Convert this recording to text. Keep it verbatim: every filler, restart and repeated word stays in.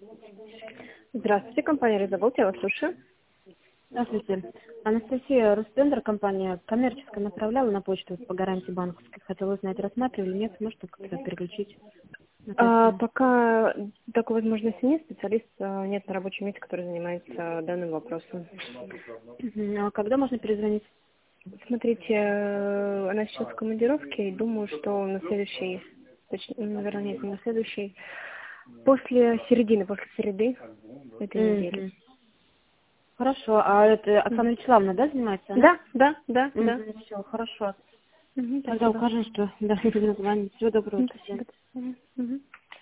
Здравствуйте, компания «Резавод», я вас слушаю. Здравствуйте. Анастасия, Ростендер, компания коммерческая, направляла на почту по гарантии банковской. Хотела узнать, рассматривали, нет, может как-то переключить. на ту А, тему. пока такой возможности нет, специалиста нет на рабочем месте, который занимается данным вопросом. Мгм. А когда можно перезвонить? Смотрите, э, она сейчас в командировке, и думаю, что на следующий, точнее, наверное, нет, не на следующий, после середины, после среды этой недели. Мгм. Хорошо. А это Мгм. Оксана Вячеславовна, да, занимается она? Да, да, да, да. Все, хорошо. Мгм, Тогда спасибо. укажем, что да, название. Всего доброго, Мгм, до свидания. до свидания. Мгм.